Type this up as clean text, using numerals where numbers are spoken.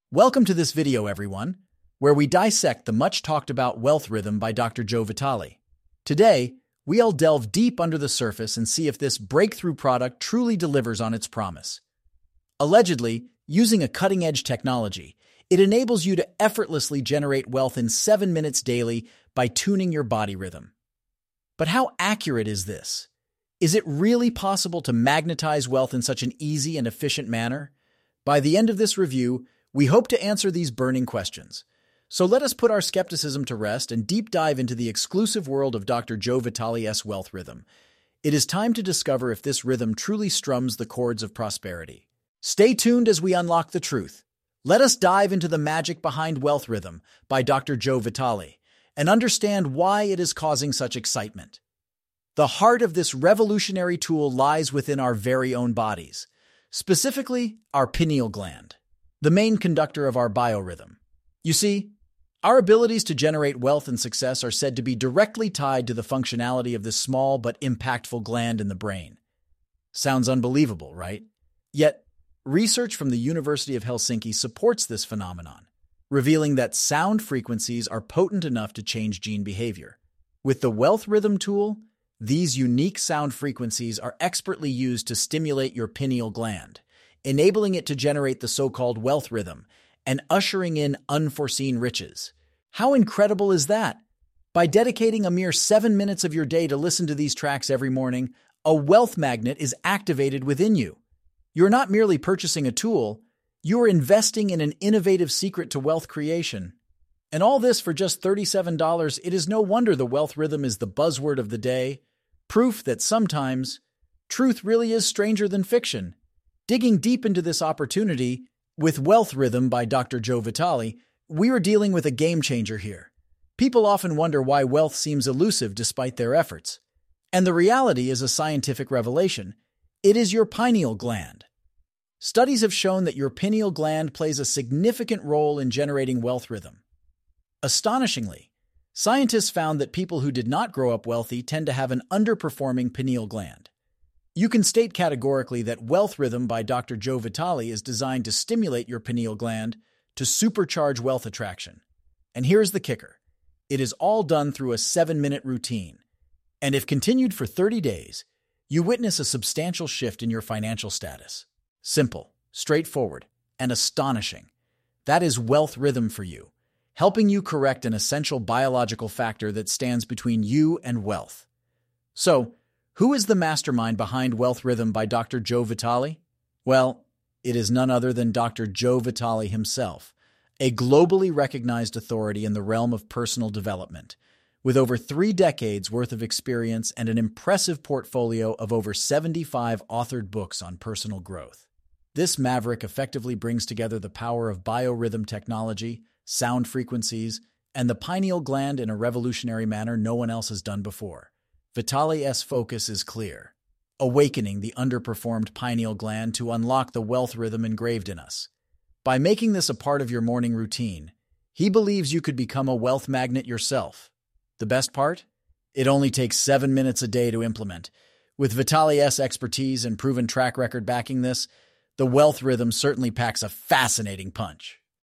Welcome to this video, everyone, where we dissect the much-talked-about Wealth Rhythm by Dr. Joe Vitale. Today, we'll delve deep under the surface and see if this breakthrough product truly delivers on its promise. Allegedly, using a cutting-edge technology, it enables you to effortlessly generate wealth in 7 minutes daily by tuning your body rhythm. But how accurate is this? Is it really possible to magnetize wealth in such an easy and efficient manner? By the end of this review, we hope to answer these burning questions. So let us put our skepticism to rest and deep dive into the exclusive world of Dr. Joe Vitale's Wealth Rhythm. It is time to discover if this rhythm truly strums the chords of prosperity. Stay tuned as we unlock the truth. Let us dive into the magic behind Wealth Rhythm by Dr. Joe Vitale and understand why it is causing such excitement. The heart of this revolutionary tool lies within our very own bodies, specifically our pineal gland, the main conductor of our biorhythm. You see, our abilities to generate wealth and success are said to be directly tied to the functionality of this small but impactful gland in the brain. Sounds unbelievable, right? Yet, research from the University of Helsinki supports this phenomenon, revealing that sound frequencies are potent enough to change gene behavior. With the Wealth Rhythm tool, these unique sound frequencies are expertly used to stimulate your pineal gland, enabling it to generate the so-called wealth rhythm and ushering in unforeseen riches. How incredible is that? By dedicating a mere 7 minutes of your day to listen to these tracks every morning, a wealth magnet is activated within you. You're not merely purchasing a tool, you're investing in an innovative secret to wealth creation. And all this for just $37, it is no wonder the wealth rhythm is the buzzword of the day, proof that sometimes truth really is stranger than fiction. Digging deep into this opportunity, with Wealth Rhythm by Dr. Joe Vitale, we are dealing with a game-changer here. People often wonder why wealth seems elusive despite their efforts. And the reality is a scientific revelation. It is your pineal gland. Studies have shown that your pineal gland plays a significant role in generating wealth rhythm. Astonishingly, scientists found that people who did not grow up wealthy tend to have an underperforming pineal gland. You can state categorically that Wealth Rhythm by Dr. Joe Vitale is designed to stimulate your pineal gland to supercharge wealth attraction. And here's the kicker. It is all done through a 7-minute routine. And if continued for 30 days, you witness a substantial shift in your financial status. Simple, straightforward, and astonishing. That is Wealth Rhythm for you, helping you correct an essential biological factor that stands between you and wealth. So, who is the mastermind behind Wealth Rhythm by Dr. Joe Vitale? Well, it is none other than Dr. Joe Vitale himself, a globally recognized authority in the realm of personal development, with over 3 decades worth of experience and an impressive portfolio of over 75 authored books on personal growth. This maverick effectively brings together the power of biorhythm technology, sound frequencies, and the pineal gland in a revolutionary manner no one else has done before. Vitale's focus is clear, awakening the underperformed pineal gland to unlock the wealth rhythm engraved in us. By making this a part of your morning routine, he believes you could become a wealth magnet yourself. The best part? It only takes 7 minutes a day to implement. With Vitale's expertise and proven track record backing this, the wealth rhythm certainly packs a fascinating punch.